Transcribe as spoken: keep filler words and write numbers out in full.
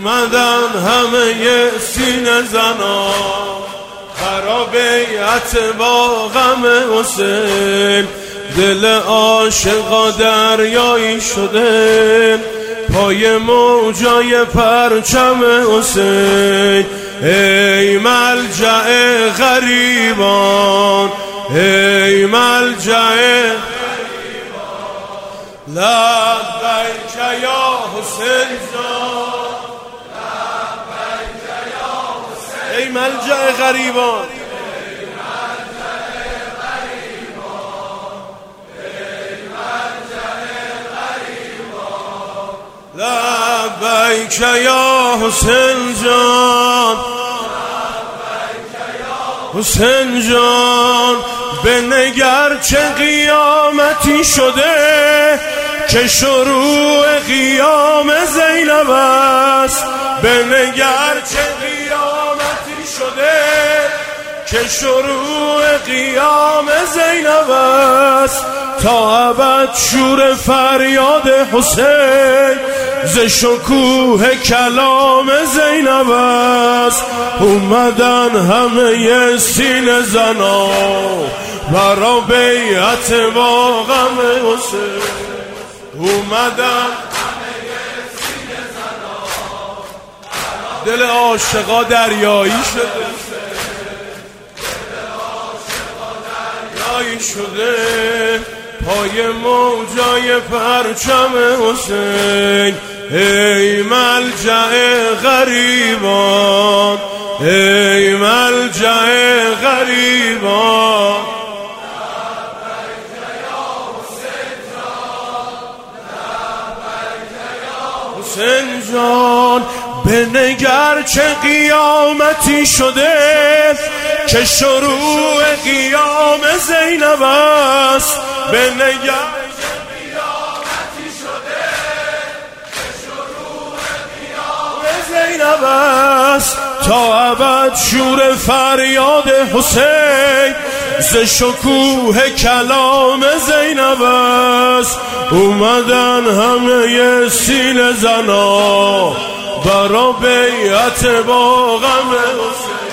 اومدن همه سینه زنا برا بیعت با غم حسین. دل عاشقا دریایی شده پای موجای پرچم حسین. ای ملجأ غریبان، ای ملجأ لبیک یا حسین جان، لبیک یا حسین. ای ملجأ غریبان، لبیک یا حسین جان، حسین جان. بنگر چه قیامتی شده که شروع قیام زینب است. بنگر چه قیامتی شده که شروع قیام زینب است. تا ابد شور فریاد حسین ز شکوه کلام زینب است. اومدن همه سینه زنا برا بیعت با غم حسین. اومدن همه سینه زنا دل عاشقا دریایی شده، دل عاشقا دریایی شده پای موجای پرچم حسین. ای ملجأ غریبان، ای ملجأ غریبان. حسین جان بنگر چه قیامتی شده که شروع قیام زینب است. بنگر چه قیامتی شده که شروع قیام زینب است. تا ابد شور فریاد حسین ز شکوه کلام زینب است. اومدن همه سینه زنا برا بیعت با غم حسین.